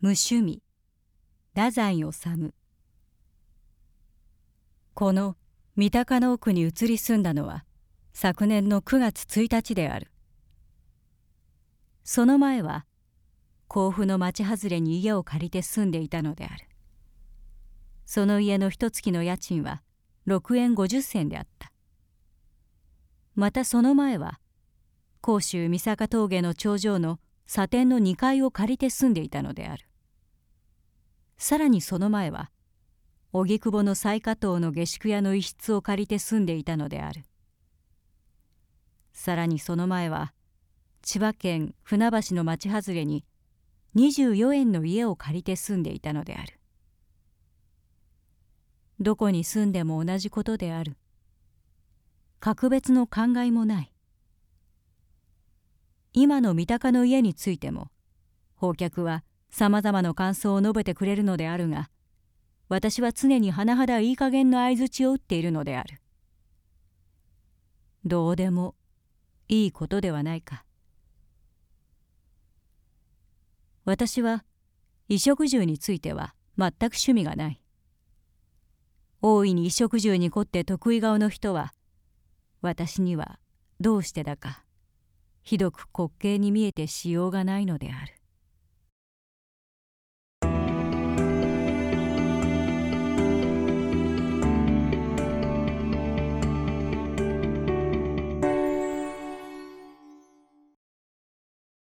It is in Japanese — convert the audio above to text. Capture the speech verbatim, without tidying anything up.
無趣味、太宰治。この三鷹の奥に移り住んだのは昨年のくがつついたちである。その前は甲府の町外れに家を借りて住んでいたのである。その家の一月の家賃はろくえんごじゅっせんであった。またその前は甲州三坂峠の頂上の茶店のにかいを借りて住んでいたのである。さらにその前は荻窪の雑賀島の下宿屋の一室を借りて住んでいたのである。さらにその前は千葉県船橋の町外れににじゅうよえんの家を借りて住んでいたのである。どこに住んでも同じことである。格別の考えもない。今の三鷹の家についても訪客はさまざまな感想を述べてくれるのであるが、私は常に甚だいい加減の相槌を打っているのである。どうでもいいことではないか。私は衣食住については全く趣味がない。大いに衣食住に凝って得意顔の人は私にはどうしてだかひどく滑稽に見えてしようがないのである。